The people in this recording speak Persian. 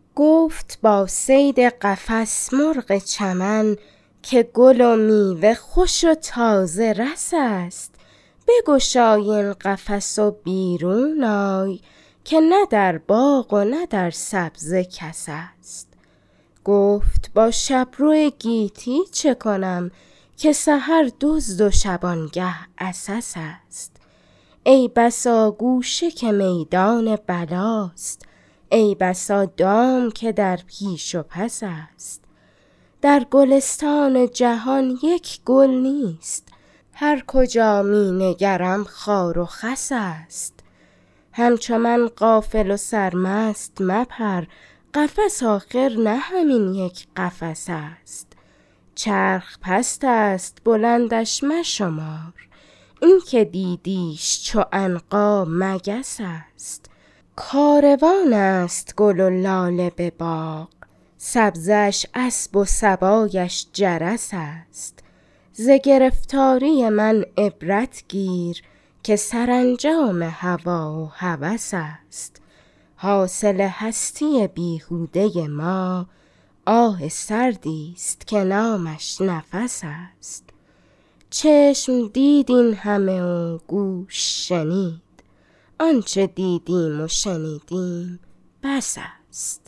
گفت با صید قفس مرغ چمن که گل و میوه خوش و تازه رس است. بگشای این قفس و بیرون آی که نه در باغ و نه در سبزه کس است. گفت با شبرو گیتی چه کنم که سحر دزد و شبانگه عسس است. ای بسا گوشه که میدان بلاست، ای بسا دام که در پیش و پس است. در گلستان جهان یک گل نیست، هر کجا می نگرم خار و خس است. همچو من غافل و سرمست مپر، قفس آخر نه همین یک قفس است. چرخ پست است بلندش مشمار، این که دیدیش چو عنقا مگس است. کاروان است گل و لاله به باغ، سبزش اسب و صبایش جرس است. ز گرفتاری من عبرت گیر که سرانجام هوی و هوس است. حاصل هستی بیهوده ما آه سردی است که نامش نفس است. چشم دید این همه و گوش شنید، آنچه دیدیم و شنیدیم بس است.